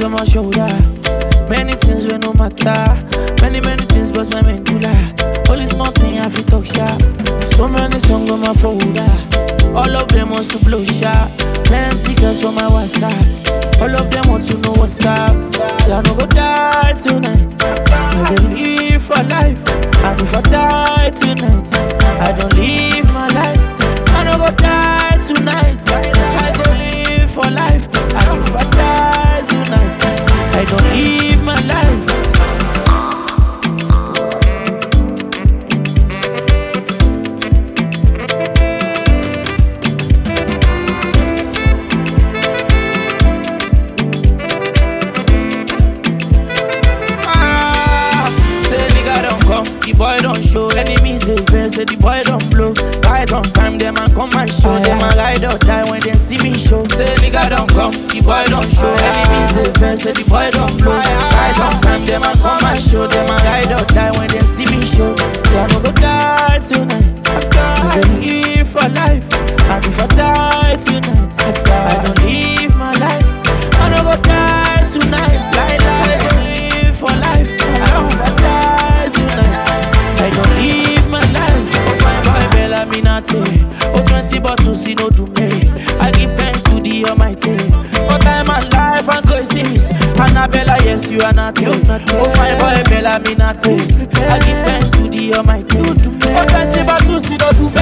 on my shoulder. Many things will no matter. Many things bust my medulla. All this mountain I feel talk sharp. So many songs on my folder. All of them wants to blow sharp. Plenty girls for my WhatsApp. All of them want to know what's up. Say I no go die tonight. I go live for life. And if I die tonight, I don't live my life. I no go die tonight. I go live for life. And if I die tonight, I don't live my life. The boy don't show enemies they vex, say the boy don't blow. Right on time, them and come and show. Them a ride or die when they see me show. Say nigga don't come, the boy don't show enemies they vex, say the boy don't blow. Right on time, them and come and show. Them a ride or die when they see me show. Say I no go die tonight. I don't live for life. And if I die tonight, I don't live my life. I no go die tonight. I don't live for life. And if I die tonight, I don't live my life. Oh, fine boy, Bella Minate. Oh, 20 bottles, see no do me. I give thanks to the Almighty. For time and life and graces. Annabella, yes, you are not here. Oh, fine boy, Bella Minate. I give thanks to the Almighty. For 20 bottles, see no do me.